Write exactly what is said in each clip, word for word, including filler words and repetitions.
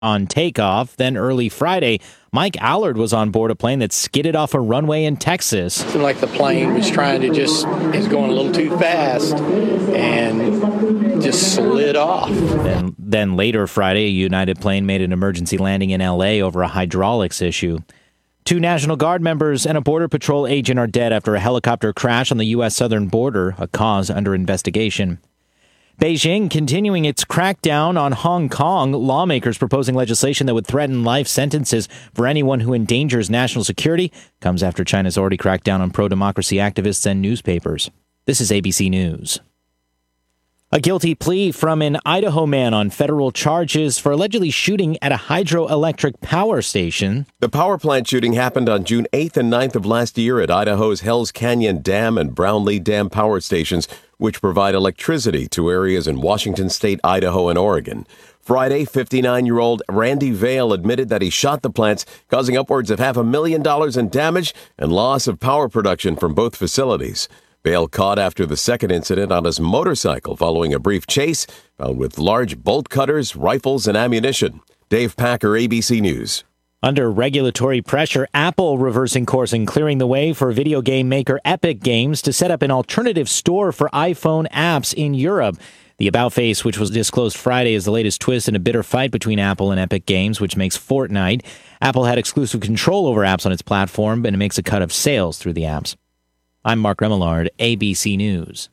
on takeoff. Then early Friday, Mike Allard was on board a plane that skidded off a runway in Texas. It seemed like the plane was trying to just, is going a little too fast and just slid off. And then later Friday, a United plane made an emergency landing in L A over a hydraulics issue. Two National Guard members and a Border Patrol agent are dead after a helicopter crash on the U S southern border, a cause under investigation. Beijing continuing its crackdown on Hong Kong, lawmakers proposing legislation that would threaten life sentences for anyone who endangers national security, comes after China's already cracked down on pro-democracy activists and newspapers. This is A B C News. A guilty plea from an Idaho man on federal charges for allegedly shooting at a hydroelectric power station. The power plant shooting happened on June eighth and ninth of last year at Idaho's Hells Canyon Dam and Brownlee Dam power stations, which provide electricity to areas in Washington State, Idaho, and Oregon. Friday, fifty-nine-year-old Randy Vale admitted that he shot the plants, causing upwards of half a million dollars in damage and loss of power production from both facilities. Vale caught after the second incident on his motorcycle following a brief chase, found with large bolt cutters, rifles, and ammunition. Dave Packer, A B C News. Under regulatory pressure, Apple reversing course and clearing the way for video game maker Epic Games to set up an alternative store for iPhone apps in Europe. The about face, which was disclosed Friday, is the latest twist in a bitter fight between Apple and Epic Games, which makes Fortnite. Apple had exclusive control over apps on its platform, and it makes a cut of sales through the apps. I'm Mark Remillard, A B C News.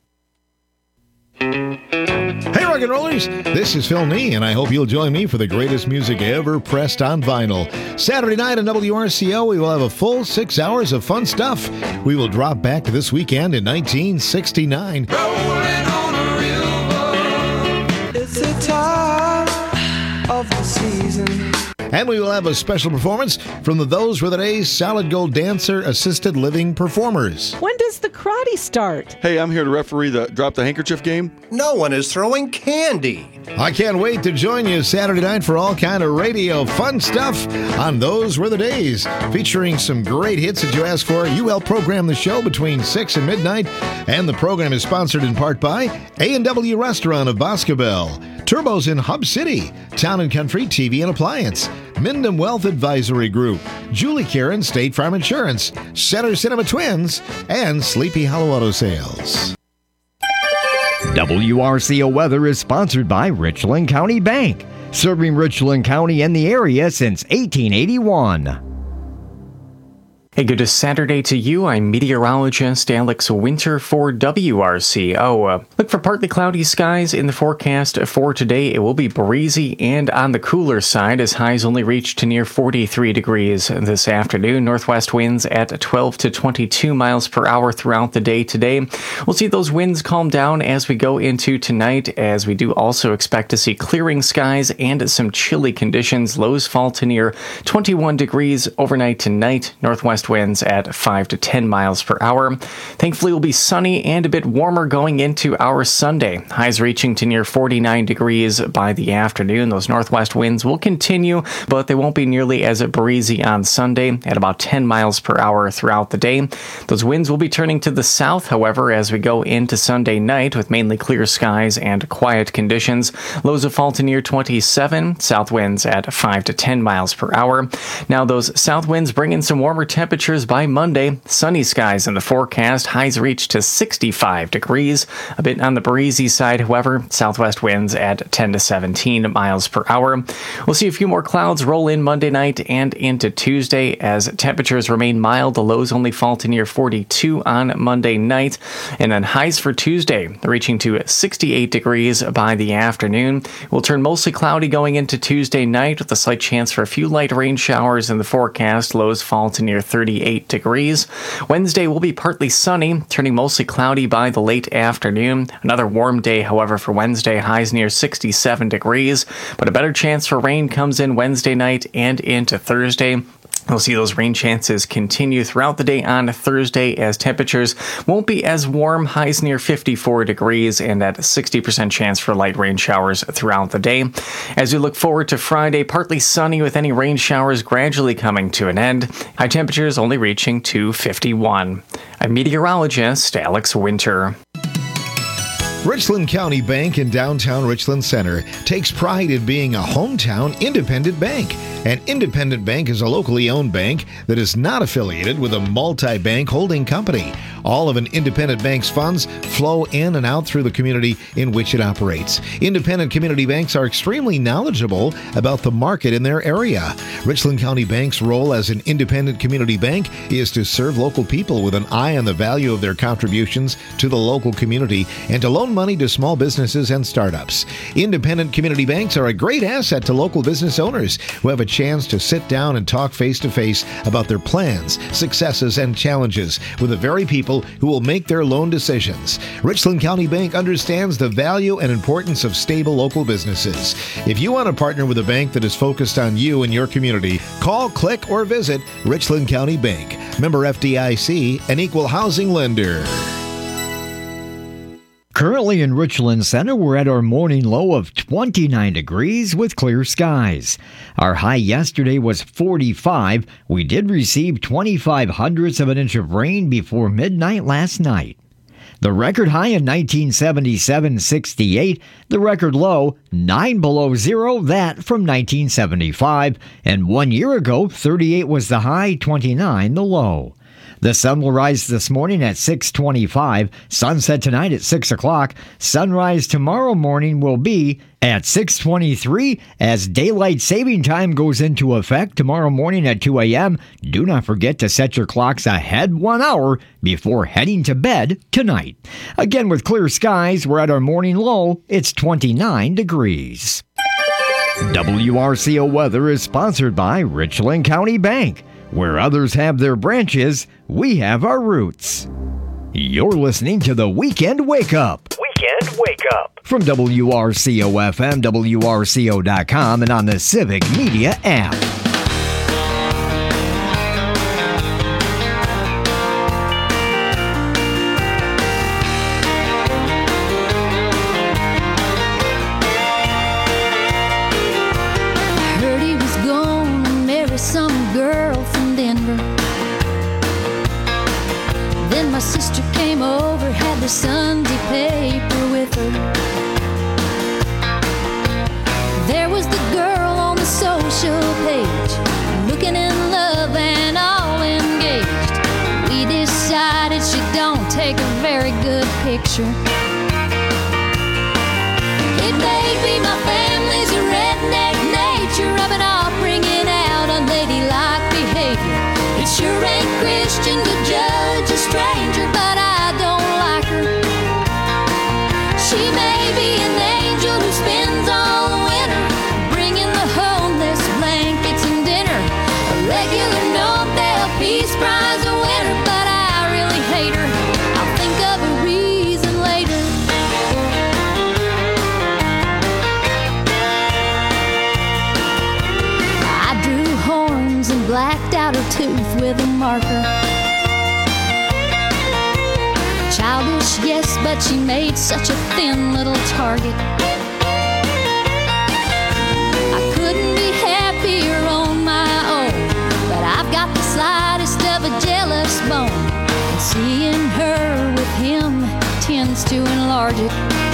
Hey, rock and rollers! This is Phil Nee, and I hope you'll join me for the greatest music ever pressed on vinyl. Saturday night on W R C O, we will have a full six hours of fun stuff. We will drop back to this weekend in nineteen sixty-nine. Rolling on a river. It's the time of the season. And we will have a special performance from the Those Were the Days Solid Gold Dancer Assisted Living Performers. When does the karate start? Hey, I'm here to referee the Drop the Handkerchief game. No one is throwing candy. I can't wait to join you Saturday night for all kind of radio fun stuff on Those Were the Days, featuring some great hits that you asked for. You help program the show between six and midnight, and the program is sponsored in part by A and W Restaurant of Boscobel, Turbos in Hub City, Town and Country T V and Appliance, Mindom Wealth Advisory Group, Julie Karen State Farm Insurance, Center Cinema Twins, and Sleepy Hollow Auto Sales. W R C O Weather is sponsored by Richland County Bank, serving Richland County and the area since eighteen eighty-one. Hey, good Saturday to you. I'm meteorologist Alex Winter for W R C O. Uh, look for partly cloudy skies in the forecast for today. It will be breezy and on the cooler side as highs only reach to near forty-three degrees this afternoon. Northwest winds at twelve to twenty-two miles per hour throughout the day today. We'll see those winds calm down as we go into tonight, as we do also expect to see clearing skies and some chilly conditions. Lows fall to near twenty-one degrees overnight tonight. Northwest winds at five to ten miles per hour. Thankfully, it will be sunny and a bit warmer going into our Sunday. Highs reaching to near forty-nine degrees by the afternoon. Those northwest winds will continue, but they won't be nearly as breezy on Sunday at about ten miles per hour throughout the day. Those winds will be turning to the south, however, as we go into Sunday night with mainly clear skies and quiet conditions. Lows will fall to near twenty-seven. South winds at five to ten miles per hour. Now, those south winds bring in some warmer temperatures Temperatures by Monday. Sunny skies in the forecast. Highs reach to sixty-five degrees. A bit on the breezy side, however. Southwest winds at ten to seventeen miles per hour. We'll see a few more clouds roll in Monday night and into Tuesday as temperatures remain mild. The lows only fall to near forty-two on Monday night. And then highs for Tuesday reaching to sixty-eight degrees by the afternoon. We'll turn mostly cloudy going into Tuesday night with a slight chance for a few light rain showers in the forecast. Lows fall to near thirty-eight degrees. Wednesday will be partly sunny, turning mostly cloudy by the late afternoon. Another warm day, however, for Wednesday. Highs near sixty-seven degrees, but a better chance for rain comes in Wednesday night and into Thursday. We'll see those rain chances continue throughout the day on Thursday as temperatures won't be as warm, highs near fifty-four degrees, and at a sixty percent chance for light rain showers throughout the day. As we look forward to Friday, partly sunny with any rain showers gradually coming to an end. High temperatures only reaching to fifty-one. I'm meteorologist Alex Winter. Richland County Bank in downtown Richland Center takes pride in being a hometown independent bank. An independent bank is a locally owned bank that is not affiliated with a multi-bank holding company. All of an independent bank's funds flow in and out through the community in which it operates. Independent community banks are extremely knowledgeable about the market in their area. Richland County Bank's role as an independent community bank is to serve local people with an eye on the value of their contributions to the local community and to loan money to small businesses and startups. Independent community banks are a great asset to local business owners who have a chance to sit down and talk face-to-face about their plans, successes, and challenges with the very people who will make their loan decisions. Richland County Bank understands the value and importance of stable local businesses. If you want to partner with a bank that is focused on you and your community, call, click, or visit Richland County Bank. Member F D I C, an equal housing lender. Currently in Richland Center, we're at our morning low of twenty-nine degrees with clear skies. Our high yesterday was forty-five. We did receive twenty-five hundredths of an inch of rain before midnight last night. The record high in nineteen seventy-seven, sixty-eight. The record low, nine below zero, that from nineteen seventy-five. And one year ago, thirty-eight was the high, twenty-nine the low. The sun will rise this morning at six twenty-five, sunset tonight at six o'clock. Sunrise tomorrow morning will be at six twenty-three as daylight saving time goes into effect tomorrow morning at two a.m. Do not forget to set your clocks ahead one hour before heading to bed tonight. Again, with clear skies, we're at our morning low. It's twenty-nine degrees. W R C O weather is sponsored by Richland County Bank. Where others have their branches, we have our roots. You're listening to the Weekend Wake Up. Weekend Wake Up. From W R C O F M, W R C O dot com, and on the Civic Media app. Heard he was going to marry some girl from Denver. Then my sister came over, had the Sunday paper with her. There was the girl on the social page, looking in love and all engaged. We decided she don't take a very good picture. It may be my family's a redneck nature of it all, bringing out unladylike behavior. It sure ain't Christian to judge a stranger, but I don't like her. She may be an angel who spends all the winter bringing the homeless blankets and dinner. A regular Nobel Peace Prize winner, but I really hate her. I'll think of a reason later. I drew horns and blacked out her tooth with a marker. Childish, yes, but she made such a thin little target. I couldn't be happier on my own, but I've got the slightest of a jealous bone, and seeing her with him tends to enlarge it.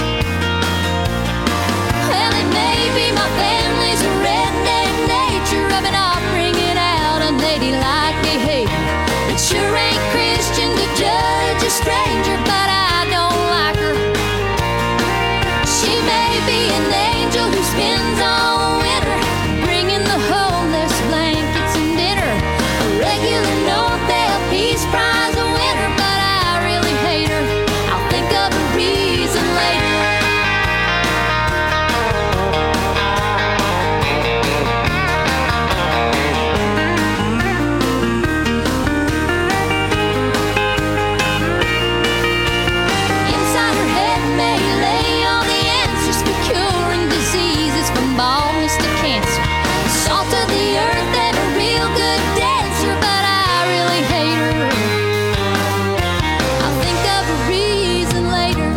Well, it may be my family's a redneck nature of it all, bringing out unladylike behavior. It sure ain't Christian to judge a stranger, but I don't like her. She may be an angel who spends all the winter bringing the homeless blankets and dinner. A regular Nobel Peace Prize winner, but I really hate her. I'll think of a reason later. Inside her head may lay all the answers for curing diseases from baldness to cancer. Salt of the earth and a real good dancer, but I really hate her. I'll think of a reason later.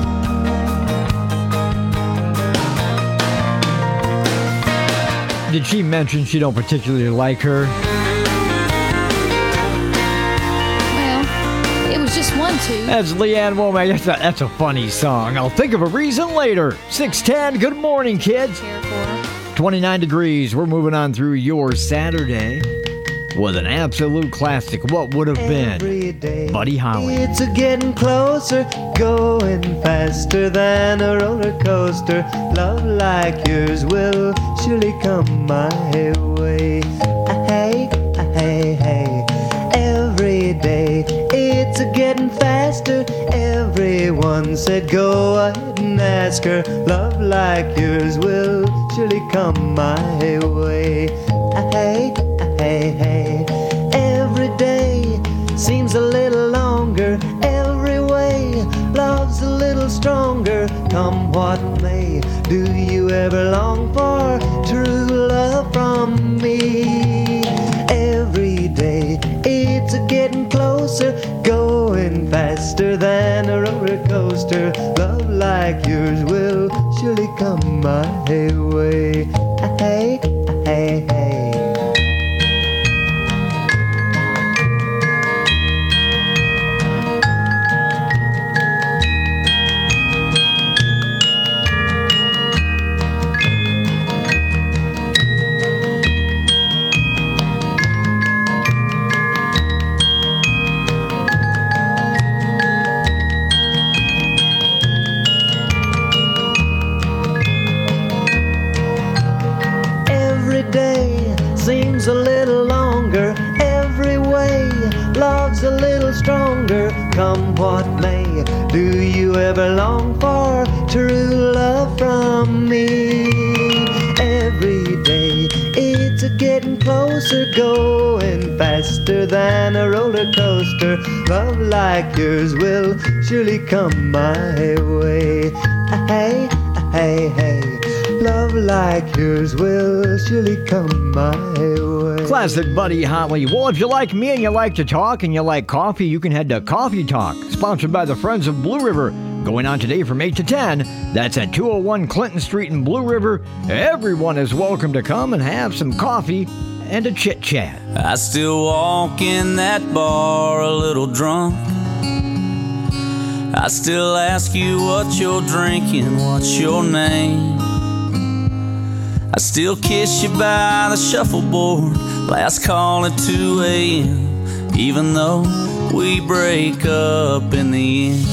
Did she mention she don't particularly like her? Well, it was was just one too. That's Leanne Womack. That's a, that's a funny song. I'll think of a reason later. six ten, good morning, kids. twenty-nine degrees. We're moving on through your Saturday with an absolute classic. What would have been? Buddy Holly. It's a getting closer, going faster than a roller coaster. Love like yours will surely come my way. Hey, hey, hey. Every day it's a getting faster. Everyone said go ahead and ask her. Love like yours will surely come my way. Hey, hey, hey. Every day seems a little longer. Every way love's a little stronger. Come what may, do you ever long for true love from me? Every day it's a getting closer, going faster than a roller coaster. Love like yours will surely come my way. Hey, hey, hey. Seems a little longer. Every way love's a little stronger. Come what may, do you ever long for true love from me? Every day it's a getting closer, going faster than a roller coaster. Love like yours will surely come my way. Hey, hey, hey. Love like yours will surely come my way. Classic Buddy Holly. Well, if you like me and you like to talk and you like coffee, you can head to Coffee Talk, sponsored by the Friends of Blue River. Going on today from eight to ten. That's at two oh one Clinton Street in Blue River. Everyone is welcome to come and have some coffee and a chit-chat. I still walk in that bar a little drunk. I still ask you what you're drinking, what's your name. I still kiss you by the shuffleboard, last call at two a.m. Even though we break up in the end.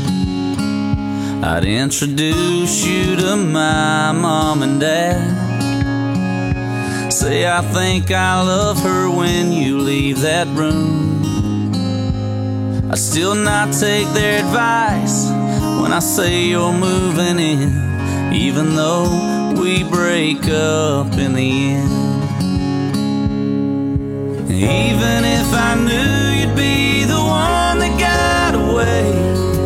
I'd introduce you to my mom and dad. Say I think I love her when you leave that room. I still not take their advice when I say you're moving in, even though we break up in the end. Even if I knew you'd be the one that got away,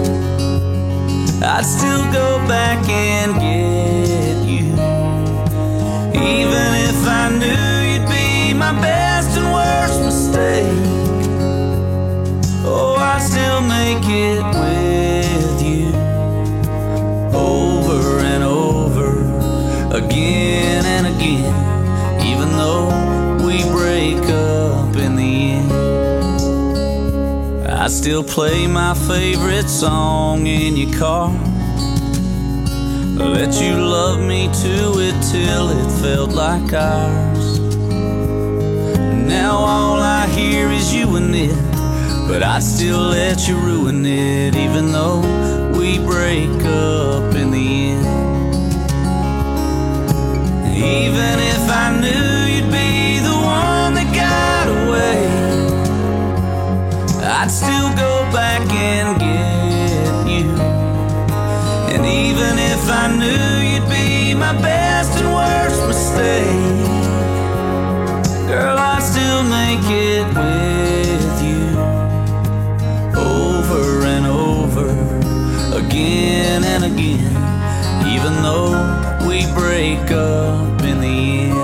I'd still go back and get you. Even if I knew you'd be my best and worst mistake, oh, I'd still make it with you. Over and over, again and again, even though we break up in the end. I still play my favorite song in your car, let you love me to it till it felt like ours. Now all I hear is you and it, but I'd still let you ruin it, even though we break up in the end. Even if I knew you'd be the one that got away, I'd still go back and get you. And even if I knew you'd be my best and worst mistake, girl, I'd still make it with you. Over and over, again and again, even though we break up in the end.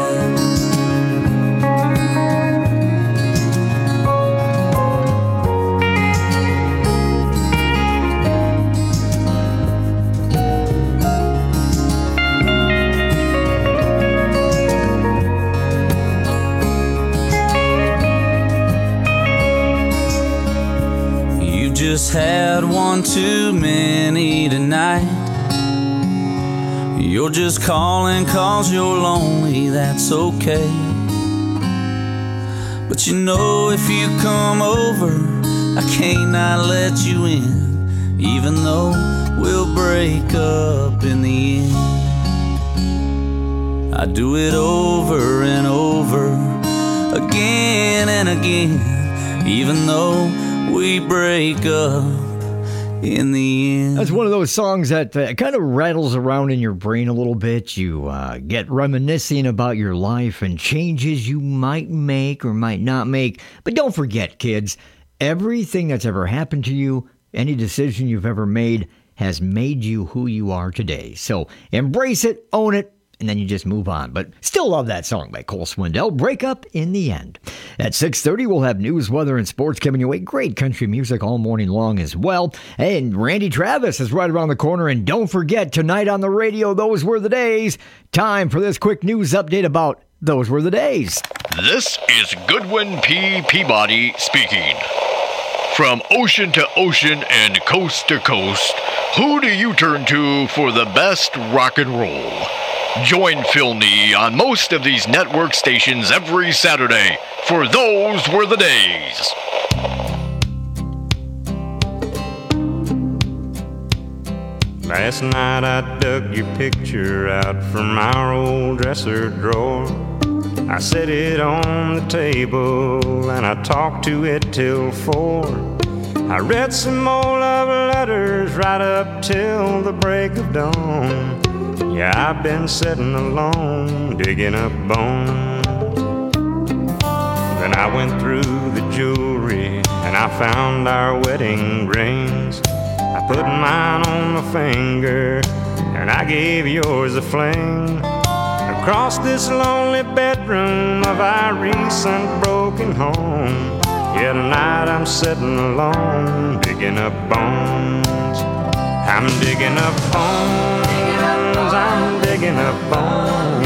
had one too many tonight. You're just calling 'cause you're lonely, that's okay. But you know if you come over, I can't not let you in, even though we'll break up in the end. I do it over and over, again and again, even though we break up in the end. That's one of those songs that uh, kind of rattles around in your brain a little bit. You uh, get reminiscing about your life and changes you might make or might not make. But don't forget, kids, everything that's ever happened to you, any decision you've ever made, has made you who you are today. So embrace it, own it, and then you just move on. But still love that song by Cole Swindell, Break Up in the End. At six thirty, we'll have news, weather, and sports coming your way. Great country music all morning long as well. And Randy Travis is right around the corner. And don't forget, tonight on the radio, those were the days. Time for this quick news update about those were the days. This is Goodwin P. Peabody speaking. From ocean to ocean and coast to coast, who do you turn to for the best rock and roll? Join Phil Nee on most of these network stations every Saturday for Those Were the Days. Last night I dug your picture out from our old dresser drawer. I set it on the table and I talked to it till four. I read some more love letters right up till the break of dawn. Yeah, I've been sitting alone, digging up bones. Then I went through the jewelry and I found our wedding rings. I put mine on my finger and I gave yours a fling. Across this lonely bedroom of our recent broken home. Yeah, tonight I'm sitting alone, digging up bones. I'm digging up bones. I'm digging up bones,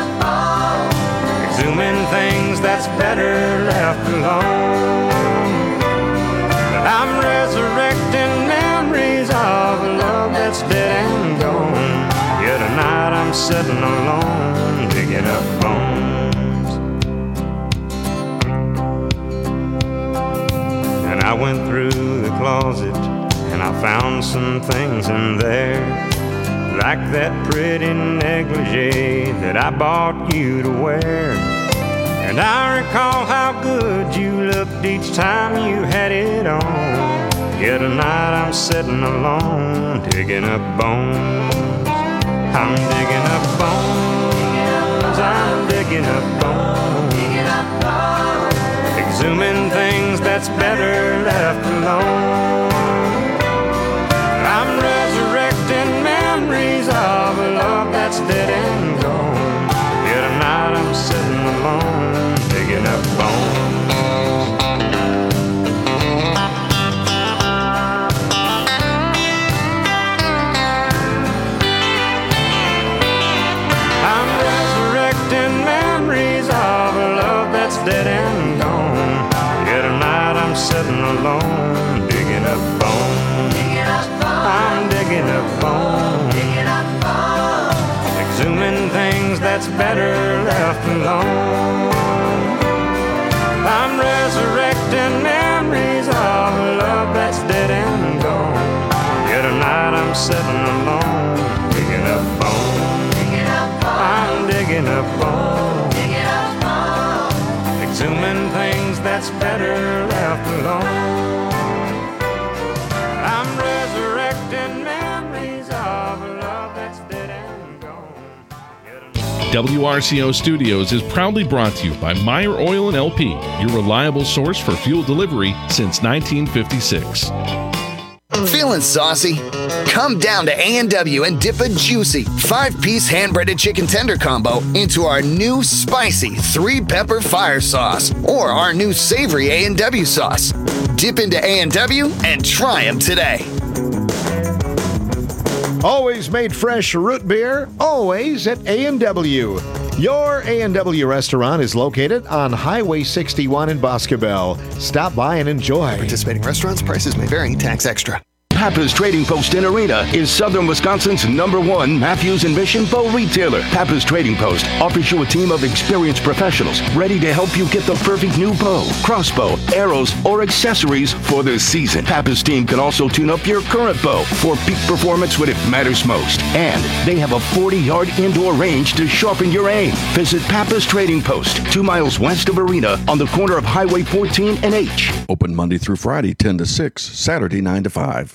exhuming things that's better left alone. But I'm resurrecting memories of a love that's dead and gone. Yeah, tonight I'm sitting alone, digging up bones. And I went through the closet and I found some things in there, like that pretty negligee that I bought you to wear. And I recall how good you looked each time you had it on. Yeah, tonight I'm sitting alone, digging up bones. I'm digging up bones, I'm digging up bones, exhuming things that's better left alone. I'm resurrecting memories of a love that's dead and gone. Yeah, tonight I'm sitting alone, digging up bones. I'm resurrecting memories of a love that's dead and gone. Yeah, tonight I'm sitting alone, digging up bones. I'm digging up bones, exhuming things that's better left alone. I'm resurrecting memories of a love that's dead and gone. Yeah, tonight I'm sitting alone, digging up bones. I'm digging up bones, exhuming things that's better left alone. W R C O Studios is proudly brought to you by Meyer Oil and L P, your reliable source for fuel delivery since nineteen fifty-six. Feeling saucy? Come down to A and W and dip a juicy five-piece hand-breaded chicken tender combo into our new spicy three-pepper fire sauce or our new savory A and W sauce. Dip into A and W and try them today. Always made fresh root beer, always at A and W. Your A and W restaurant is located on Highway sixty-one in Boscobel. Stop by and enjoy. Participating restaurants, prices may vary, tax extra. Pappas Trading Post in Arena is Southern Wisconsin's number one Matthews and Mission bow retailer. Pappas Trading Post offers you a team of experienced professionals ready to help you get the perfect new bow, crossbow, arrows, or accessories for this season. Pappas team can also tune up your current bow for peak performance when it matters most. And they have a forty-yard indoor range to sharpen your aim. Visit Pappas Trading Post, two miles west of Arena on the corner of Highway fourteen and H. Open Monday through Friday, ten to six, Saturday, nine to five.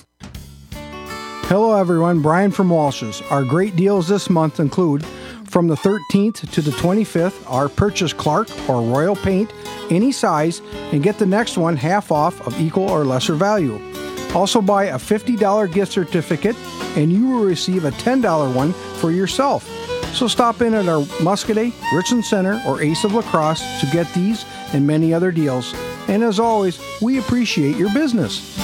Hello everyone, Brian from Walsh's. Our great deals this month include from the thirteenth to the twenty-fifth, our purchase Clark or Royal paint, any size, and get the next one half off of equal or lesser value. Also buy a fifty dollars gift certificate and you will receive a ten dollars one for yourself. So stop in at our Muscadet, Richland Center, or Ace of La Crosse to get these and many other deals. And as always, we appreciate your business.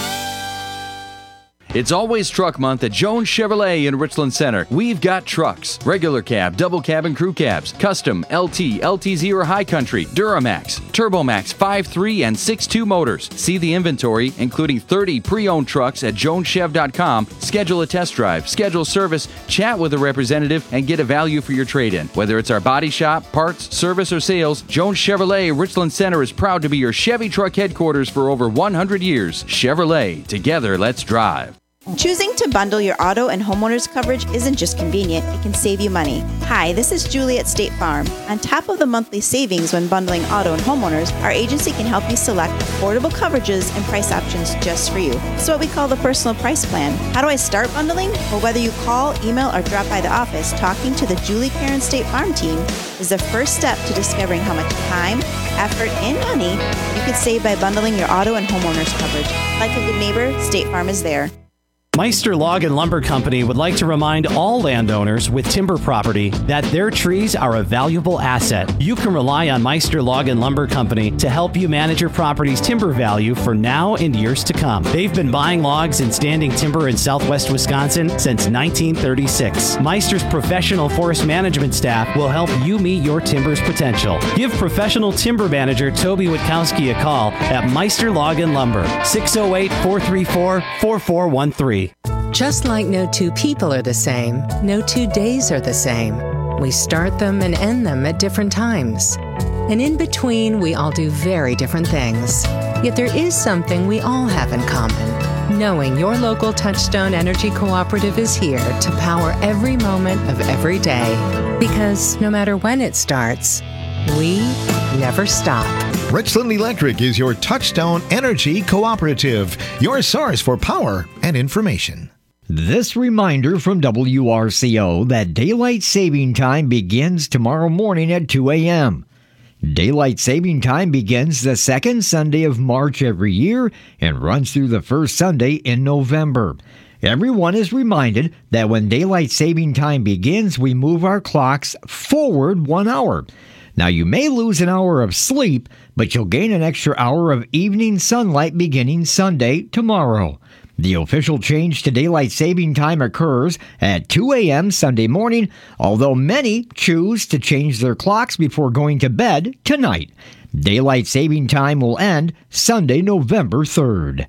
It's always truck month at Jones Chevrolet in Richland Center. We've got trucks, regular cab, double cab and crew cabs, custom, L T, L T Z or High Country, Duramax, Turbomax five three and six two motors. See the inventory, including thirty pre-owned trucks at jones chev dot com. Schedule a test drive, schedule service, chat with a representative, and get a value for your trade-in. Whether it's our body shop, parts, service, or sales, Jones Chevrolet Richland Center is proud to be your Chevy truck headquarters for over one hundred years. Chevrolet, together let's drive. Choosing to bundle your auto and homeowners coverage isn't just convenient, it can save you money. Hi, this is Julie at State Farm. On top of the monthly savings when bundling auto and homeowners, our agency can help you select affordable coverages and price options just for you. It's what we call the personal price plan. How do I start bundling? Well, whether you call, email, or drop by the office, talking to the Julie Karen State Farm team is the first step to discovering how much time, effort, and money you could save by bundling your auto and homeowners coverage. Like a good neighbor, State Farm is there. Meister Log and Lumber Company would like to remind all landowners with timber property that their trees are a valuable asset. You can rely on Meister Log and Lumber Company to help you manage your property's timber value for now and years to come. They've been buying logs and standing timber in southwest Wisconsin since nineteen thirty-six. Meister's professional forest management staff will help you meet your timber's potential. Give professional timber manager Toby Witkowski a call at Meister Log and Lumber, six oh eight, four three four, four four one three. Just like no two people are the same, no two days are the same. We start them and end them at different times. And in between, we all do very different things. Yet there is something we all have in common. Knowing your local Touchstone Energy Cooperative is here to power every moment of every day. Because no matter when it starts, we never stop. Richland Electric is your Touchstone Energy Cooperative, your source for power and information. This reminder from W R C O that daylight saving time begins tomorrow morning at two a.m. Daylight saving time begins the second Sunday of March every year and runs through the first Sunday in November. Everyone is reminded that when daylight saving time begins, we move our clocks forward one hour. Now, you may lose an hour of sleep, but you'll gain an extra hour of evening sunlight beginning Sunday, tomorrow. The official change to daylight saving time occurs at two a.m. Sunday morning, although many choose to change their clocks before going to bed tonight. Daylight saving time will end Sunday, November third.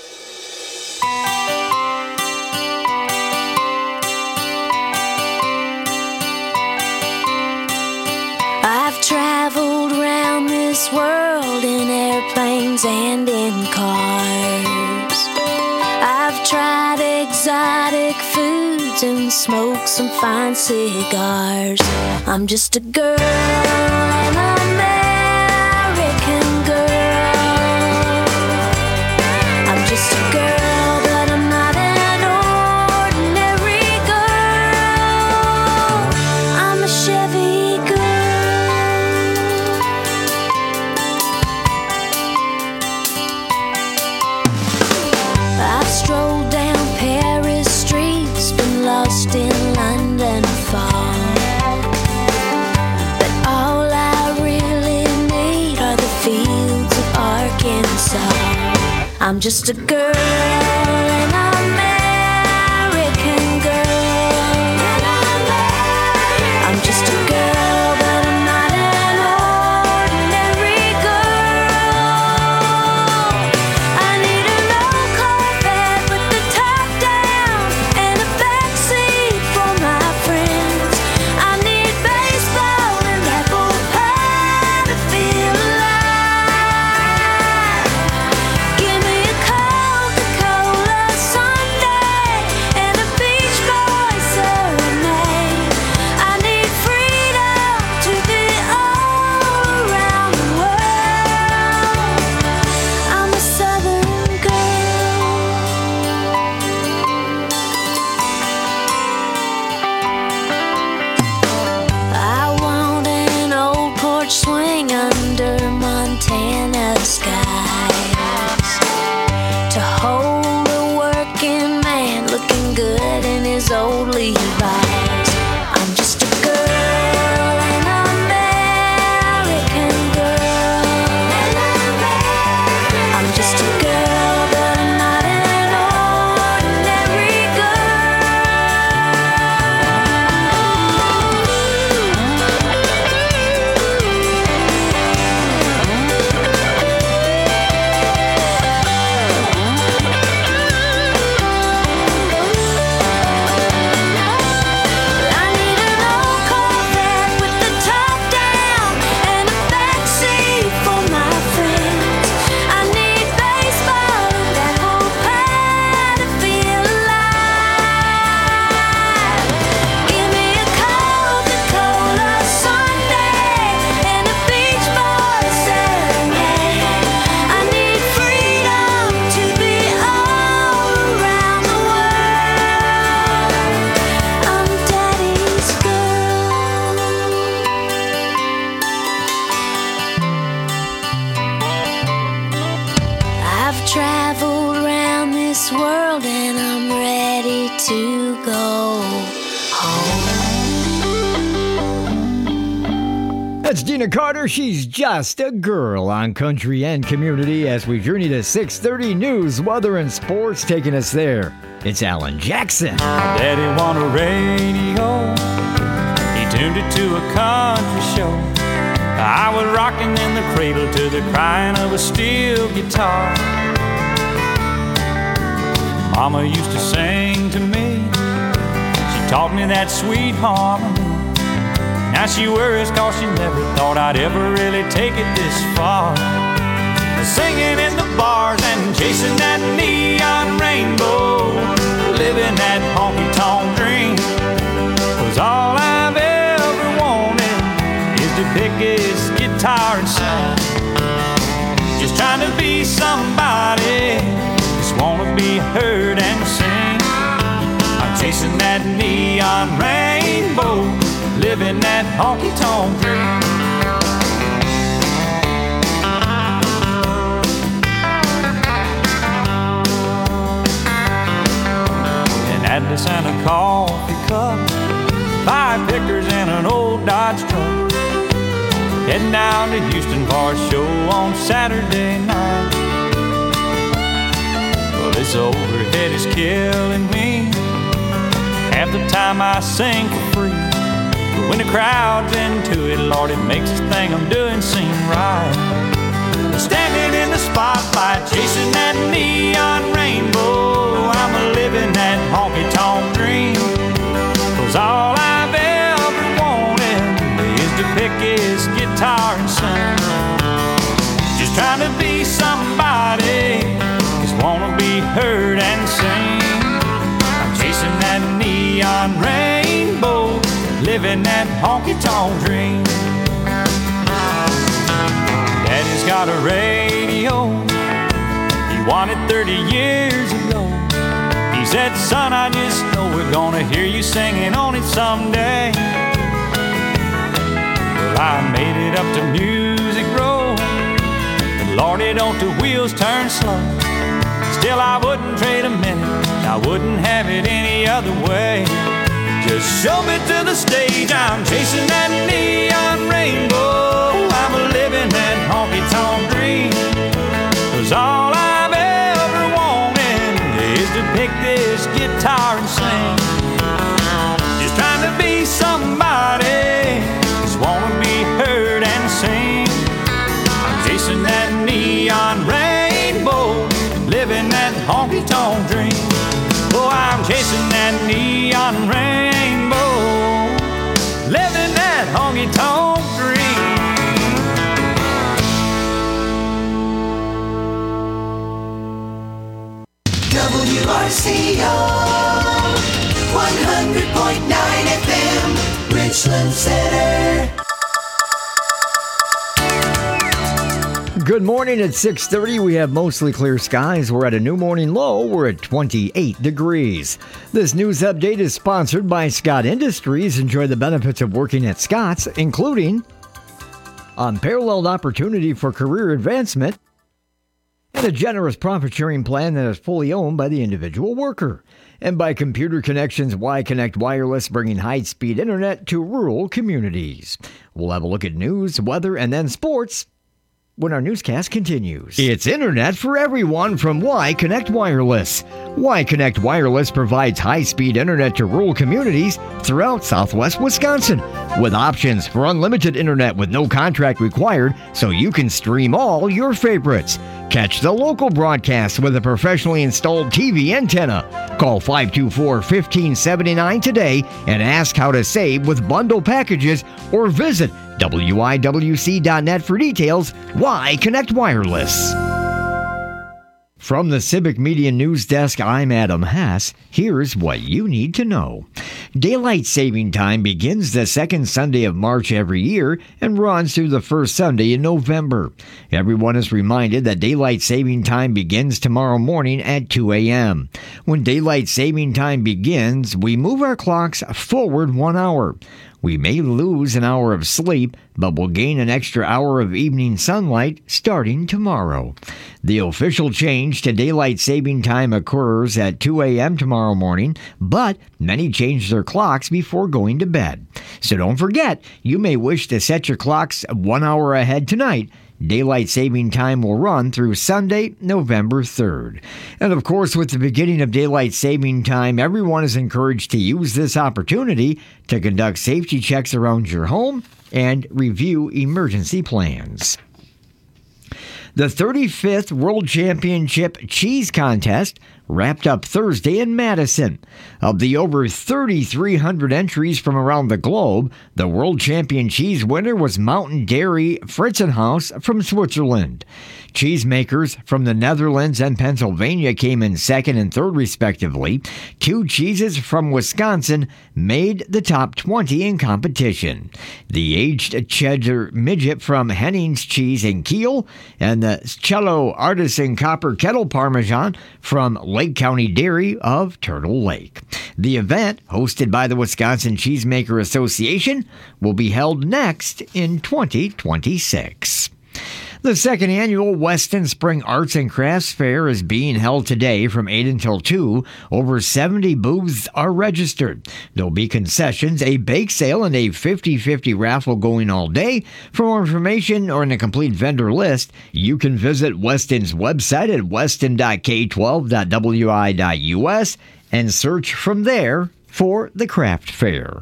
I've traveled around this world in airplanes and in cars. I've tried exotic foods and smoked some fine cigars. I'm just a girl, an American girl. I'm just a girl, but I'm not an ordinary girl. I'm a Chevy girl. I've strolled down Paris streets, been lost in London fog. But all I really need are the fields of Arkansas. I'm just a girl, an American girl. I'm just a girl, but living under Montana skies, to hold a working man looking good in his old Levi's. I'm just a girl, an American girl. I'm just a girl, but I'm not an ordinary traveled around this world and I'm ready to go home. That's Dina Carter. She's just a girl on Country and Community as we journey to six thirty news, weather, and sports. Taking us there, it's Alan Jackson. Daddy wanted a radio. He tuned it to a country show. I was rocking in the cradle to the crying of a steel guitar. Mama used to sing to me. She taught me that sweet harmony. Now she worries cause she never thought I'd ever really take it this far. Singing in the bars and chasing that neon rainbow, living that honky-tonk dream. Was all I've ever wanted is to pick his guitar and sing. Just trying to be somebody, just wanna be heard and sing. I'm chasing that neon rainbow, living that honky-tonk dream. An Atlas and a coffee cup, five pickers and an old Dodge truck, heading down to Houston for a show on Saturday night. Well, this overhead is killing me. Half the time I sing for free, but when the crowd's into it, Lord, it makes this thing I'm doing seem right. Standing in the spotlight, chasing that neon rainbow, I'm a living that honky-tonk dream. Cause all I've ever wanted is to pick his guitar and sing. Just trying to be somebody, just wanna be heard and sing. I'm chasing that neon rainbow, living that honky-tonk dream. Daddy's got a radio he wanted thirty years ago. He said, son, I just know we're gonna hear you singing on it someday. Well, I made it up to Music Row, but Lordy, don't the wheels turn slow. Still, I wouldn't trade a minute, I wouldn't have it any other way. Just show me to the stage, I'm chasing that neon rainbow, I'm a living that honky-tonk dream. Cause all I've ever wanted is to pick this guitar and sing. Just trying to be somebody, just wanna be heard and sing. I'm chasing that neon rainbow, living that honky-tonk dream. Oh, I'm chasing that neon rainbow, living that honky-tonk dream. W R C O one hundred point nine F M, Richland Center. Good morning at six thirty. We have mostly clear skies. We're at a new morning low. We're at twenty-eight degrees. This news update is sponsored by Scott Industries. Enjoy the benefits of working at Scott's, including unparalleled opportunity for career advancement, and a generous profit-sharing plan that is fully owned by the individual worker. And by Computer Connections Y-Connect Wireless, bringing high-speed internet to rural communities. We'll have a look at news, weather, and then sports when our newscast continues. It's internet for everyone from Y-Connect Wireless. Y-Connect Wireless provides high-speed internet to rural communities throughout southwest Wisconsin, with options for unlimited internet with no contract required, so you can stream all your favorites. Catch the local broadcast with a professionally installed T V antenna. Call five two four, one five seven nine today and ask how to save with bundle packages, or visit W I W C dot net for details. Y-Connect Wireless. From the Civic Media News Desk, I'm Adam Hess. Here's what you need to know. Daylight saving time begins the second Sunday of March every year and runs through the first Sunday in November. Everyone is reminded that daylight saving time begins tomorrow morning at two a.m. When daylight saving time begins, we move our clocks forward one hour. We may lose an hour of sleep, but we'll gain an extra hour of evening sunlight starting tomorrow. The official change to daylight saving time occurs at two a.m. tomorrow morning, but many change their clocks before going to bed. So don't forget, you may wish to set your clocks one hour ahead tonight. Daylight saving time will run through Sunday, November third. And of course, with the beginning of daylight saving time, everyone is encouraged to use this opportunity to conduct safety checks around your home and review emergency plans. The thirty-fifth World Championship Cheese Contest wrapped up Thursday in Madison. Of the over thirty-three hundred entries from around the globe, the World Champion Cheese winner was Mountain Dairy Fritzenhaus from Switzerland. Cheesemakers from the Netherlands and Pennsylvania came in second and third respectively. Two cheeses from Wisconsin made the top twenty in competition. The aged cheddar midget from Hennings Cheese in Kiel and the Cello Artisan Copper Kettle Parmesan from Lake County Dairy of Turtle Lake. The event, hosted by the Wisconsin Cheesemaker Association, will be held next in twenty twenty-six. The second annual Weston Spring Arts and Crafts Fair is being held today from eight until two. Over seventy booths are registered. There'll be concessions, a bake sale, and a fifty-fifty raffle going all day. For more information or in a complete vendor list, you can visit Weston's website at weston dot k twelve dot w i dot u s and search from there for the craft fair.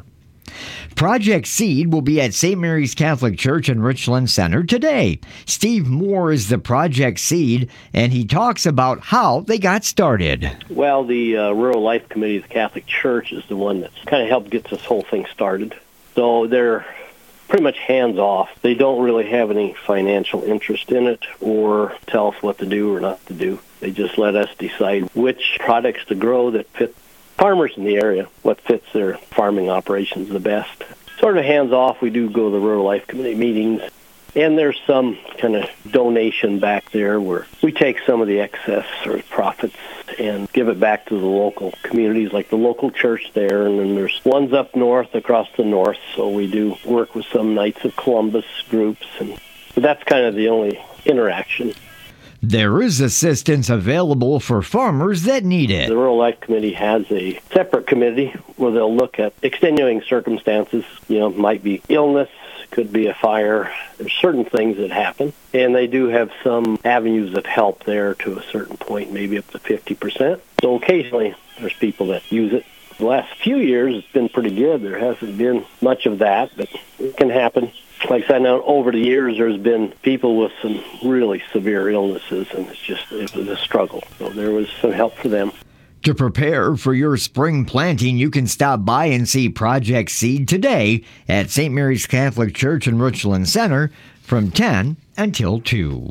Project Seed will be at Saint Mary's Catholic Church in Richland Center today. Steve Moore is the Project Seed, and he talks about how they got started. Well, the uh, Rural Life Committee of the Catholic Church is the one that's kind of helped get this whole thing started. So they're pretty much hands-off. They don't really have any financial interest in it or tell us what to do or not to do. They just let us decide which products to grow that fit farmers in the area, what fits their farming operations the best. Sort of hands-off, we do go to the Rural Life Committee meetings, and there's some kind of donation back there where we take some of the excess or profits and give it back to the local communities, like the local church there, and then there's ones up north, across the north, so we do work with some Knights of Columbus groups, and that's kind of the only interaction. There is assistance available for farmers that need it. The Rural Life Committee has a separate committee where they'll look at extenuating circumstances. You know, might be illness, could be a fire. There's certain things that happen. And they do have some avenues of help there to a certain point, maybe up to fifty percent. So occasionally there's people that use it. The last few years it's been pretty good. There hasn't been much of that, but it can happen. Like I said, now over the years, there's been people with some really severe illnesses, and it's just it was a struggle. So there was some help for them. To prepare for your spring planting, you can stop by and see Project Seed today at Saint Mary's Catholic Church in Richland Center from ten until two.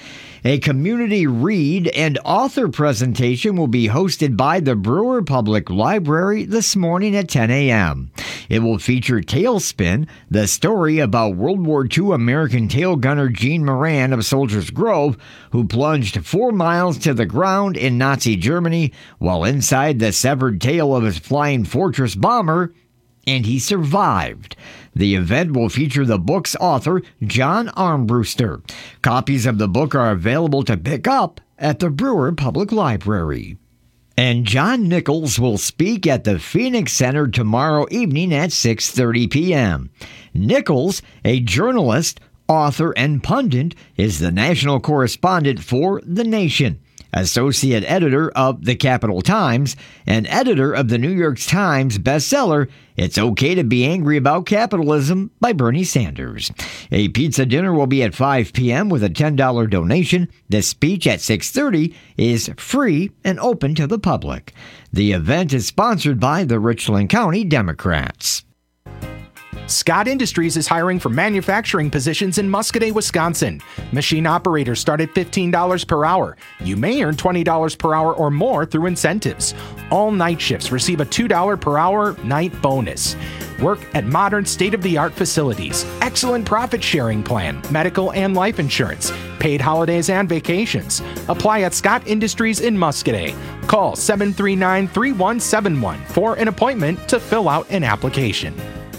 A community read and author presentation will be hosted by the Brewer Public Library this morning at ten a.m. It will feature Tailspin, the story about World War Two American tail gunner Gene Moran of Soldiers Grove, who plunged four miles to the ground in Nazi Germany while inside the severed tail of his Flying Fortress bomber and he survived. The event will feature the book's author, John Armbruster. Copies of the book are available to pick up at the Brewer Public Library. And John Nichols will speak at the Phoenix Center tomorrow evening at six thirty p.m. Nichols, a journalist, author, and pundit, is the national correspondent for The Nation, associate editor of the Capital Times, and editor of the New York Times bestseller, It's Okay to Be Angry About Capitalism by Bernie Sanders. A pizza dinner will be at five p.m. with a ten dollars donation. The speech at six thirty is free and open to the public. The event is sponsored by the Richland County Democrats. Scott Industries is hiring for manufacturing positions in Muscoda, Wisconsin. Machine operators start at fifteen dollars per hour. You may earn twenty dollars per hour or more through incentives. All night shifts receive a two dollars per hour night bonus. Work at modern state-of-the-art facilities. Excellent profit sharing plan, medical and life insurance, paid holidays and vacations. Apply at Scott Industries in Muscoda. Call seven three nine, three one seven one for an appointment to fill out an application.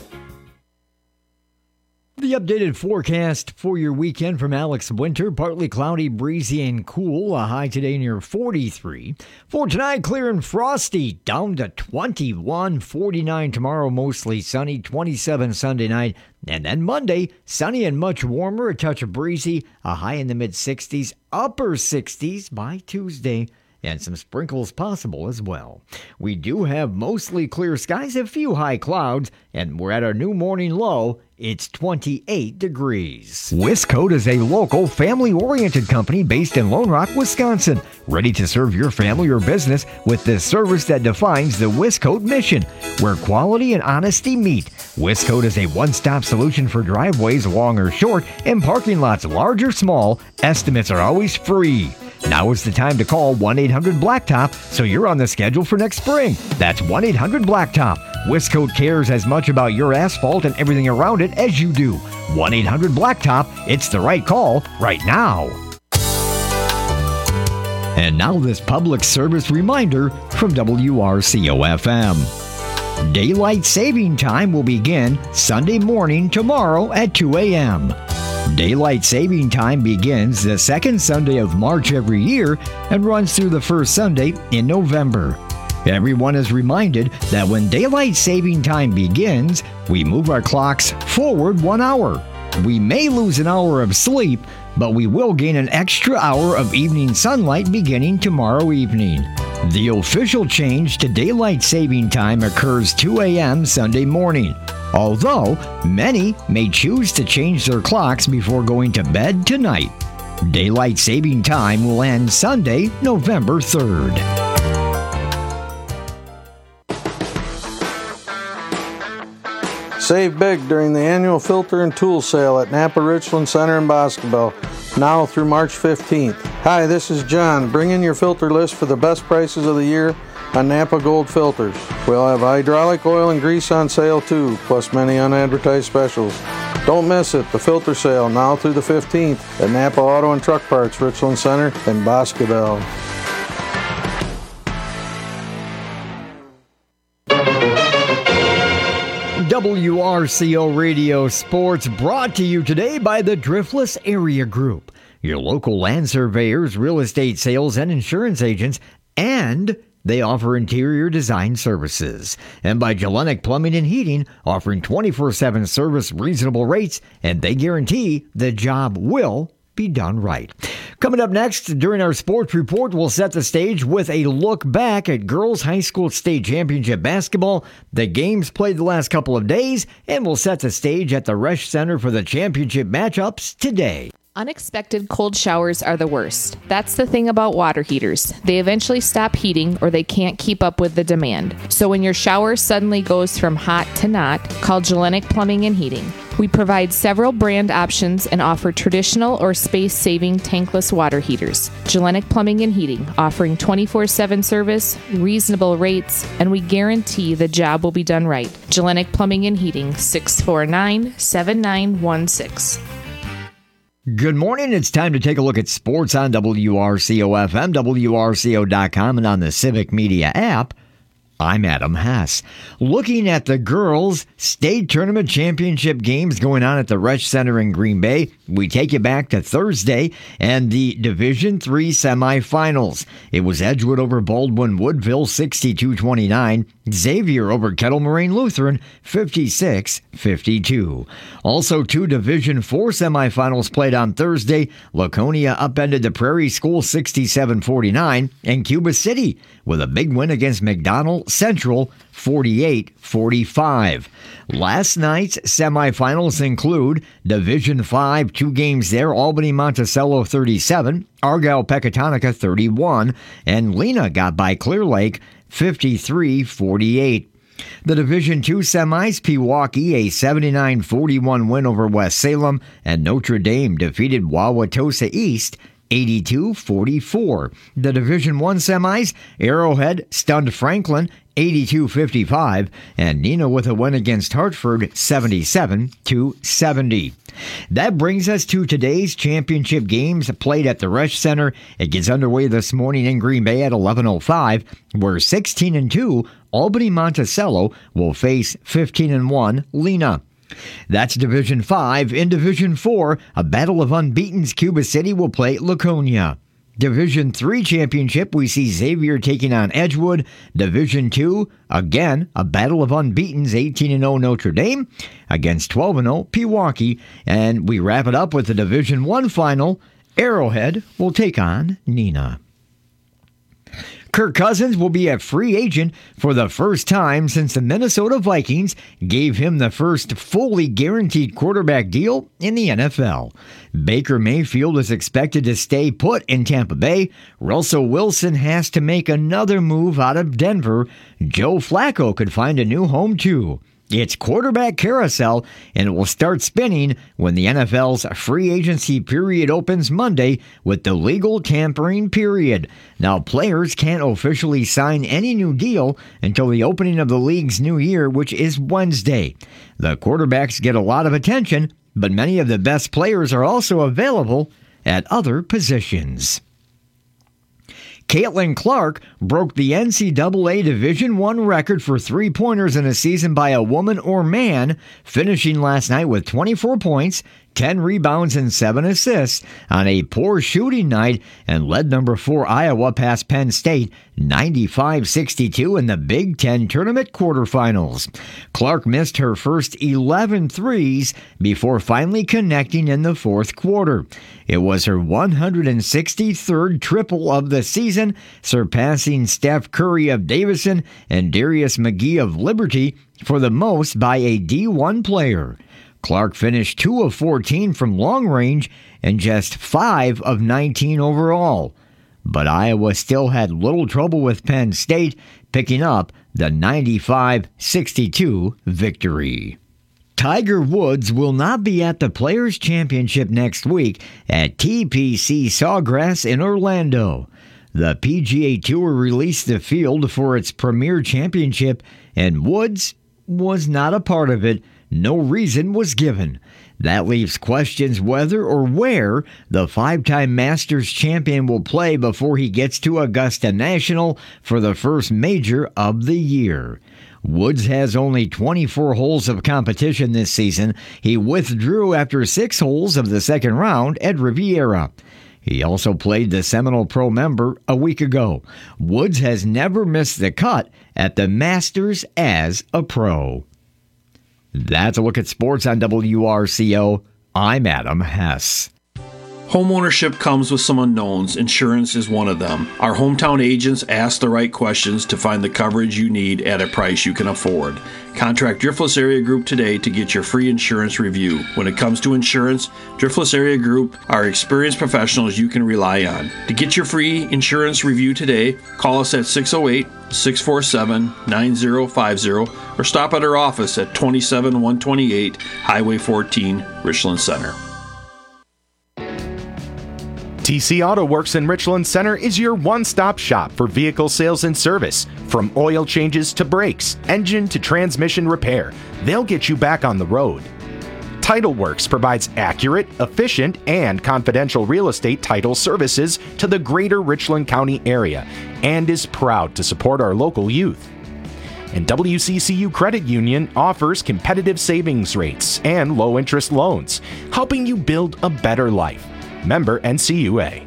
The updated forecast for your weekend from Alex Winter: partly cloudy, breezy, and cool. A high today near forty-three. For tonight, clear and frosty, down to twenty-one. forty-nine tomorrow, mostly sunny. twenty-seven Sunday night. And then Monday, sunny and much warmer. A touch of breezy. A high in the mid-sixties. Upper sixties by Tuesday. And some sprinkles possible as well. We do have mostly clear skies, a few high clouds, and we're at our new morning low. It's twenty-eight degrees. Wiscoat is a local, family-oriented company based in Lone Rock, Wisconsin, ready to serve your family or business with the service that defines the Wiscoat mission, where quality and honesty meet. Wiscoat is a one-stop solution for driveways, long or short, and parking lots, large or small. Estimates are always free. Now is the time to call one eight hundred blacktop so you're on the schedule for next spring. That's one eight hundred blacktop. Wiscoat cares as much about your asphalt and everything around it as you do. one eight hundred blacktop. It's the right call right now. And now this public service reminder from W R C O F M. Daylight saving time will begin Sunday morning tomorrow at two a.m. Daylight saving time begins the second Sunday of March every year and runs through the first Sunday in November. Everyone is reminded that when daylight saving time begins, we move our clocks forward one hour. We may lose an hour of sleep, but we will gain an extra hour of evening sunlight beginning tomorrow evening. The official change to daylight saving time occurs two a.m. Sunday morning, although many may choose to change their clocks before going to bed tonight. Daylight saving time will end Sunday, November third. Save big during the annual filter and tool sale at Napa Richland Center in Boscobel, now through March fifteenth. Hi, this is John. Bring in your filter list for the best prices of the year on Napa Gold filters. We'll have hydraulic oil and grease on sale too, plus many unadvertised specials. Don't miss it, the filter sale now through the fifteenth at Napa Auto and Truck Parts, Richland Center in Boscobel. W R C O Radio Sports brought to you today by the Driftless Area Group, your local land surveyors, real estate sales, and insurance agents, and they offer interior design services. And by Jelenic Plumbing and Heating, offering twenty-four seven service, reasonable rates, and they guarantee the job will be done right. Coming up next, during our sports report, we'll set the stage with a look back at girls high school state championship basketball, the games played the last couple of days, and we'll set the stage at the Resch Center for the championship matchups today. Unexpected cold showers are the worst. That's the thing about water heaters. They eventually stop heating or they can't keep up with the demand. So when your shower suddenly goes from hot to not, call Jelenic Plumbing and Heating. We provide several brand options and offer traditional or space-saving tankless water heaters. Jelenic Plumbing and Heating, offering twenty-four seven service, reasonable rates, and we guarantee the job will be done right. Jelenic Plumbing and Heating, six four nine, seven nine one six. Good morning. It's time to take a look at sports on W R C O F M, W R C O dot com, and on the Civic Media app. I'm Adam Hess. Looking at the girls' state tournament championship games going on at the Resch Center in Green Bay, we take you back to Thursday and the Division three semifinals. It was Edgewood over Baldwin Woodville sixty-two twenty-nine, Xavier over Kettle Moraine Lutheran fifty-six fifty-two. Also, two Division four semifinals played on Thursday. Laconia upended the Prairie School sixty-seven forty-nine, and Cuba City with a big win against McDonald Central forty-eight forty-five. Last night's semifinals include Division five, two games there, Albany Monticello thirty-seven, Argyle Pecatonica thirty-one, and Lena got by Clear Lake fifty-three forty-eight. The Division two semis, Pewaukee a seventy-nine forty-one win over West Salem, and Notre Dame defeated Wauwatosa East eighty-two forty-four. The Division one semis, Arrowhead stunned Franklin eighty-two fifty-five, and Neenah with a win against Hartford seventy-seven to seventy. That brings us to today's championship games played at the Resch Center. It gets underway this morning in Green Bay at eleven oh five, where sixteen and two Albany Monticello will face fifteen and one Lena. That's Division five. In Division four, a battle of unbeatens, Cuba City will play Laconia. Division three championship, we see Xavier taking on Edgewood. Division two, again, a battle of unbeatens, eighteen and oh Notre Dame against twelve and oh Pewaukee. And we wrap it up with the Division one final. Arrowhead will take on Neenah. Kirk Cousins will be a free agent for the first time since the Minnesota Vikings gave him the first fully guaranteed quarterback deal in the N F L. Baker Mayfield is expected to stay put in Tampa Bay. Russell Wilson has to make another move out of Denver. Joe Flacco could find a new home too. It's quarterback carousel, and it will start spinning when the N F L's free agency period opens Monday with the legal tampering period. Now, players can't officially sign any new deal until the opening of the league's new year, which is Wednesday. The quarterbacks get a lot of attention, but many of the best players are also available at other positions. Caitlin Clark broke the N C double A Division one record for three-pointers in a season by a woman or man, finishing last night with twenty-four points, ten rebounds, and seven assists on a poor shooting night, and led number four Iowa past Penn State ninety-five sixty-two in the Big Ten Tournament quarterfinals. Clark missed her first eleven threes before finally connecting in the fourth quarter. It was her one hundred sixty-third triple of the season, surpassing Steph Curry of Davidson and Darius McGee of Liberty for the most by a D one player. Clark finished two of fourteen from long range and just five of nineteen overall. But Iowa still had little trouble with Penn State, picking up the ninety-five sixty-two victory. Tiger Woods will not be at the Players' Championship next week at T P C Sawgrass in Orlando. The P G A Tour released the field for its premier championship, and Woods was not a part of it. No reason was given. That leaves questions whether or where the five-time Masters champion will play before he gets to Augusta National for the first major of the year. Woods has only twenty-four holes of competition this season. He withdrew after six holes of the second round at Riviera. He also played the Seminole Pro member a week ago. Woods has never missed the cut at the Masters as a pro. That's a look at sports on W R C O. I'm Adam Hess. Homeownership comes with some unknowns. Insurance is one of them. Our hometown agents ask the right questions to find the coverage you need at a price you can afford. Contact Driftless Area Group today to get your free insurance review. When it comes to insurance, Driftless Area Group are experienced professionals you can rely on. To get your free insurance review today, call us at six oh eight, six four seven, nine oh five oh or stop at our office at twenty-seven one twenty-eight Highway fourteen, Richland Center. T C Auto Works in Richland Center is your one-stop shop for vehicle sales and service. From oil changes to brakes, engine to transmission repair, they'll get you back on the road. Title Works provides accurate, efficient, and confidential real estate title services to the greater Richland County area and is proud to support our local youth. And W C C U Credit Union offers competitive savings rates and low-interest loans, helping you build a better life. Member N C U A.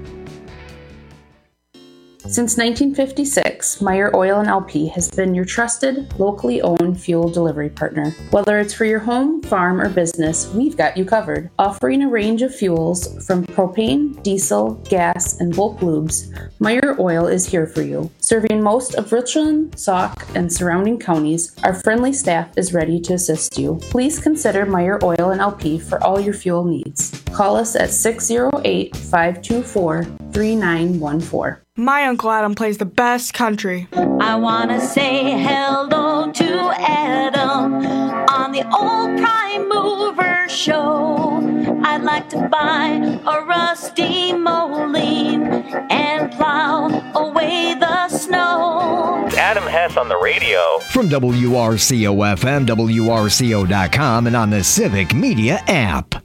Since nineteen fifty-six, Meyer Oil and L P has been your trusted, locally owned fuel delivery partner. Whether it's for your home, farm, or business, we've got you covered. Offering a range of fuels from propane, diesel, gas, and bulk lubes, Meyer Oil is here for you. Serving most of Richland, Sauk, and surrounding counties, our friendly staff is ready to assist you. Please consider Meyer Oil and L P for all your fuel needs. Call us at six oh eight, five two four, three nine one four. My Uncle Adam plays the best country. I wanna say hello to Adam on the old Prime Mover show. I'd like to buy a rusty Moline and plow away the snow. Adam Hess on the radio. From W R C O F M, W R C O dot com, and on the Civic Media app.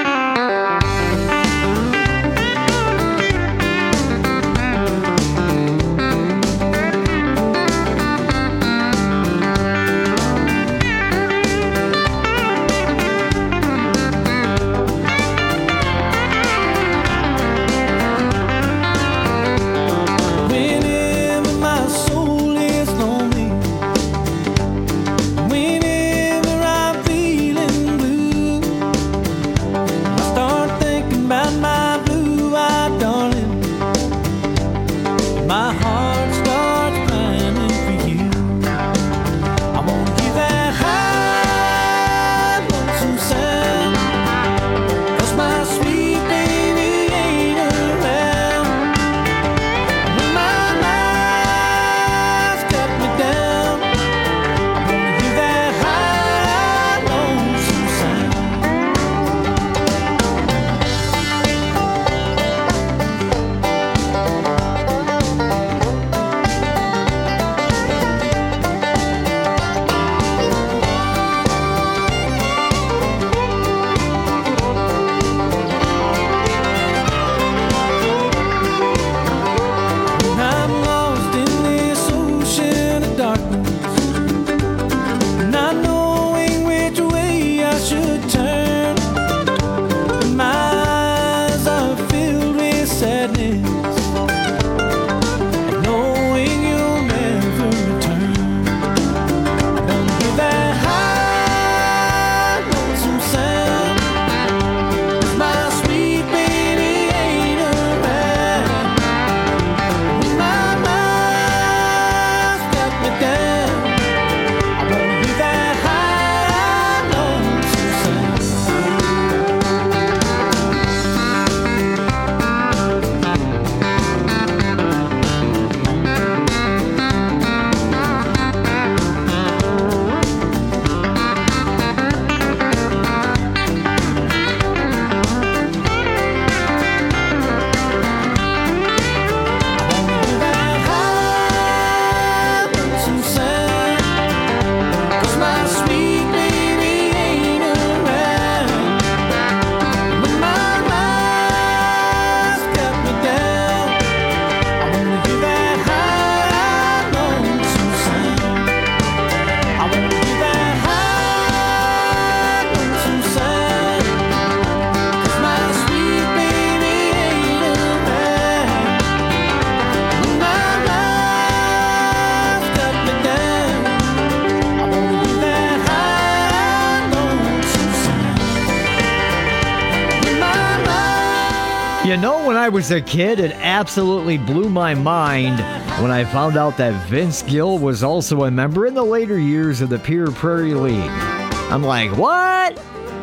You know, when I was a kid, it absolutely blew my mind when I found out that Vince Gill was also a member in the later years of the Pere Prairie League. I'm like, what?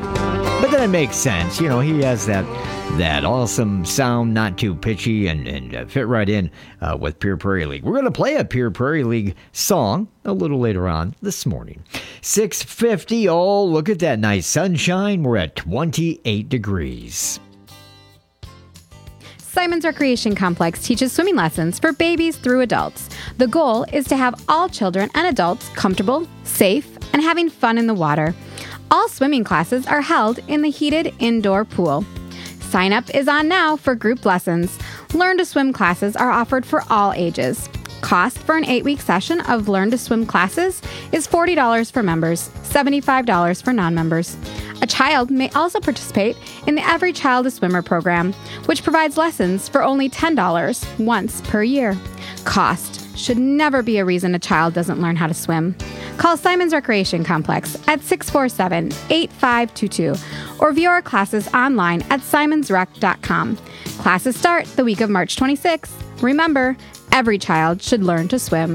But then it makes sense. You know, he has that that awesome sound, not too pitchy, and, and uh, fit right in uh, with Pere Prairie League. We're going to play a Pere Prairie League song a little later on this morning. six fifty, oh, look at that nice sunshine. We're at twenty-eight degrees. Simon's Recreation Complex teaches swimming lessons for babies through adults. The goal is to have all children and adults comfortable, safe, and having fun in the water. All swimming classes are held in the heated indoor pool. Sign up is on now for group lessons. Learn to swim classes are offered for all ages. Cost for an eight-week session of Learn to Swim classes is forty dollars for members, seventy-five dollars for non-members. A child may also participate in the Every Child a Swimmer program, which provides lessons for only ten dollars once per year. Cost should never be a reason a child doesn't learn how to swim. Call Simon's Recreation Complex at six four seven, eight five two two or view our classes online at simons rec dot com. Classes start the week of March twenty-sixth. Remember, every child should learn to swim.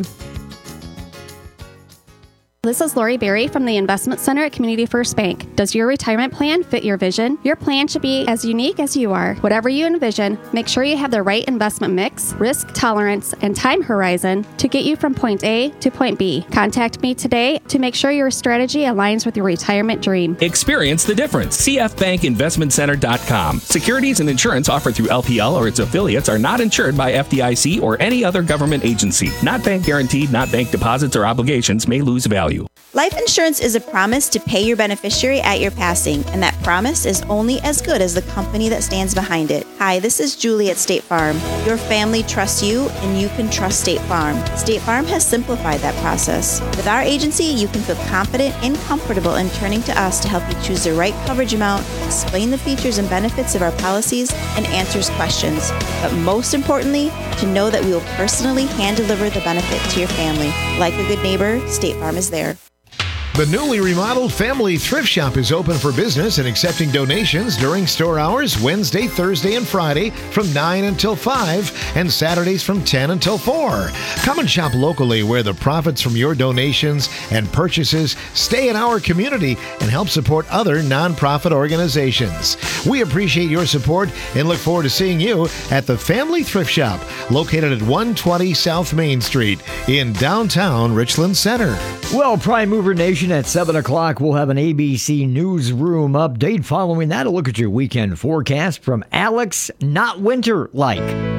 This is Lori Berry from the Investment Center at Community First Bank. Does your retirement plan fit your vision? Your plan should be as unique as you are. Whatever you envision, make sure you have the right investment mix, risk tolerance, and time horizon to get you from point A to point B. Contact me today to make sure your strategy aligns with your retirement dream. Experience the difference. c f bank investment center dot com. Securities and insurance offered through L P L or its affiliates are not insured by F D I C or any other government agency. Not bank guaranteed, not bank deposits or obligations may lose value. Life insurance is a promise to pay your beneficiary at your passing, and that promise is only as good as the company that stands behind it. Hi, this is Julie at State Farm. Your family trusts you, and you can trust State Farm. State Farm has simplified that process. With our agency, you can feel confident and comfortable in turning to us to help you choose the right coverage amount, explain the features and benefits of our policies, and answers questions. But most importantly, to know that we will personally hand deliver the benefit to your family. Like a good neighbor, State Farm is there. The newly remodeled Family Thrift Shop is open for business and accepting donations during store hours Wednesday, Thursday, and Friday from nine until five and Saturdays from ten until four. Come and shop locally where the profits from your donations and purchases stay in our community and help support other nonprofit organizations. We appreciate your support and look forward to seeing you at the Family Thrift Shop located at one twenty South Main Street in downtown Richland Center. Well, Prime Mover Nation, at seven o'clock, we'll have an A B C Newsroom update. Following that, a look at your weekend forecast from Alex Not Winter Like.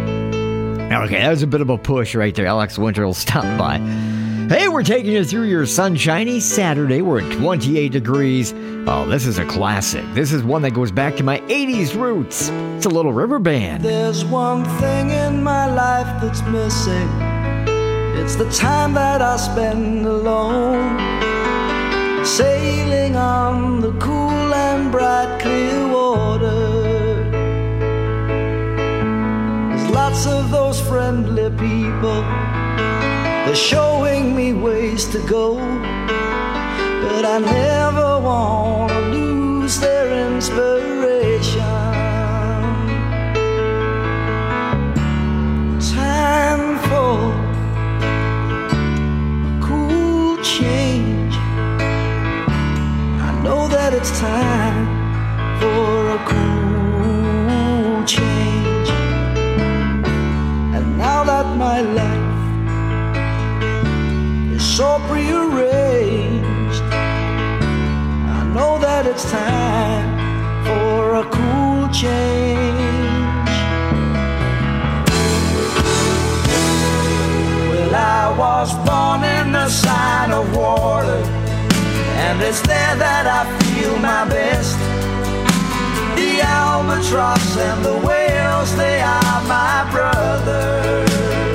Okay, that was a bit of a push right there. Alex Winter will stop by. Hey, we're taking you through your sunshiny Saturday. We're at twenty-eight degrees. Oh, this is a classic. This is one that goes back to my eighties roots. It's a Little River Band. There's one thing in my life that's missing. It's the time that I spend alone, sailing on the cool and bright clear water. There's lots of those friendly people, they're showing me ways to go, but I never want to lose their inspiration. Time for change. I know that it's time for a cool change. And now that my life is so prearranged, I know that it's time for a cool change. Well, I was born in the sign of water, and it's there that I feel my best. The albatross and the whales, they are my brothers.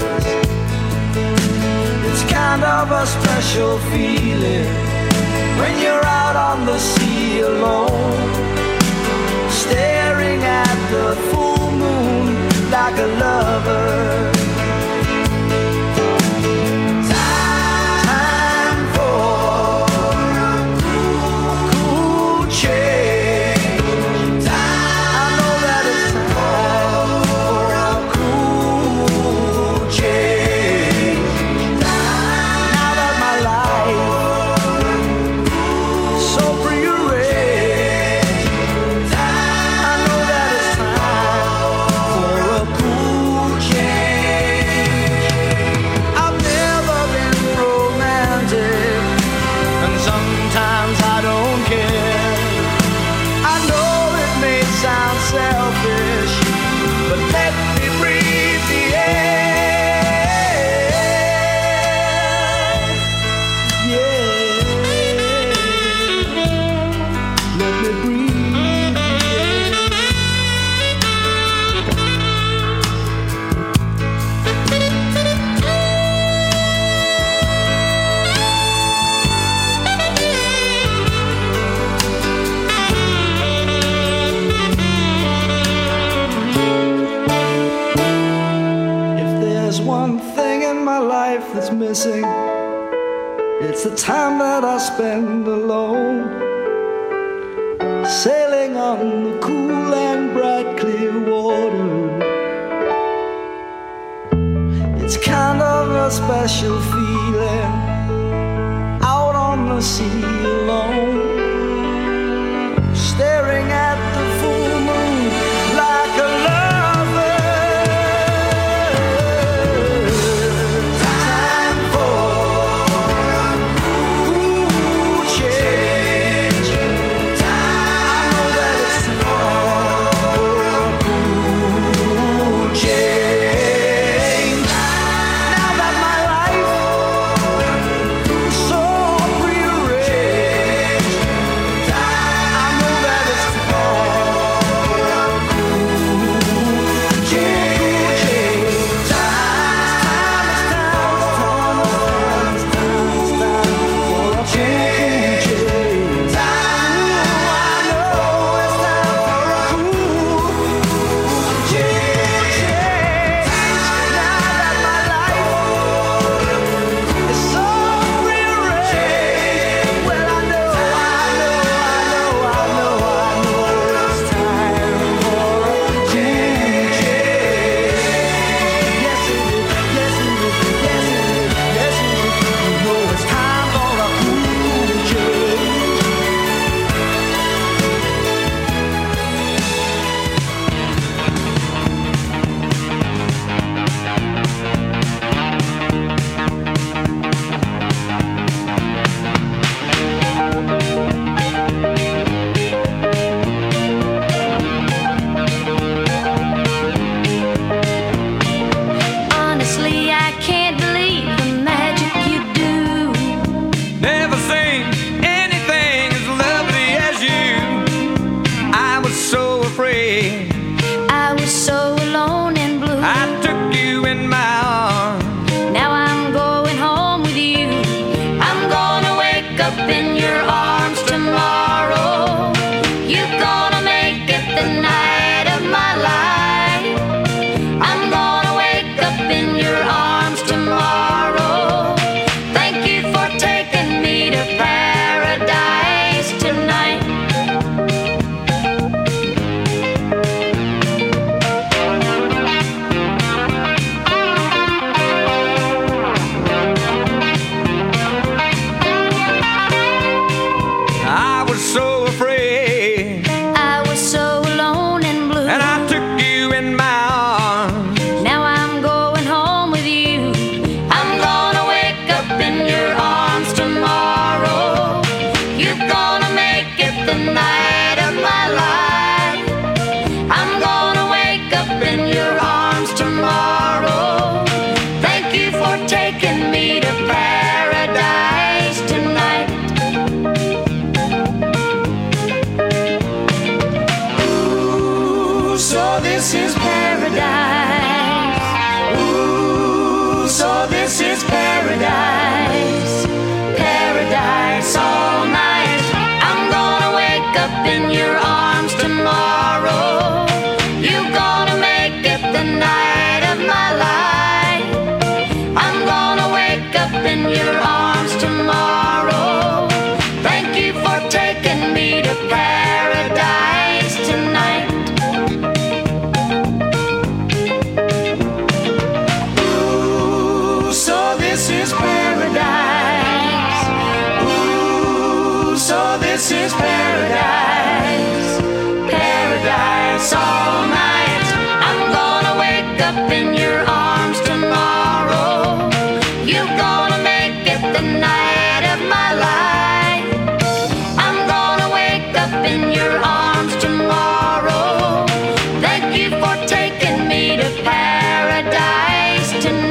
It's kind of a special feeling when you're out on the sea alone, staring at the full moon like a lover. Cool one thing in my life that's missing. It's the time that I spend alone, sailing on the cool and bright clear water. It's kind of a special feeling, out on the sea alone, staring at the full moon like a lover. Time for a cool change. I know that it's time for a cool change. Now that my life is so prearranged, I know that it's time for a cool change. Time is time, it's time, it's time, it's time for a cool change. I know it's time for a cool change. Now that my life is so prearranged, well I know, I know, I know, I know, I know it's time for a change. Yes it is, yes it is, yes it is, yes it is. You know it's time for a cool change. Honestly, I can't believe the magic you do. Never seen anything as lovely as you. I was so afraid. I was so alone and blue. I took you in my arms. Now I'm going home with you. I'm gonna wake up in your arms tomorrow. You're gonna make it the night of my life. I'm gonna wake up in your arms tomorrow. Thank you for taking me to paradise tonight. I was so afraid, I was so alone and blue. and I took you in my arms. Now I'm going home with you. I'm gonna wake up in your arms tomorrow. You're gonna make it the night of my life. I'm gonna wake up in your arms tomorrow. Thank you for taking me to paradise tonight. Ooh, so this is paradise. Ooh, so this is paradise. Paradise all night. I'm gonna wake up in your arms tomorrow. You're gonna make it the night of my life. I'm gonna wake up in your arms tomorrow. Thank you for taking me to paradise tonight. Ooh, so this is paradise. Ooh, so this is paradise. Paradise all night. I'm gonna wake up in your arms tomorrow. You're gonna make it the night of my life. I'm gonna wake up in your arms tomorrow. Thank you for taking me to paradise tonight.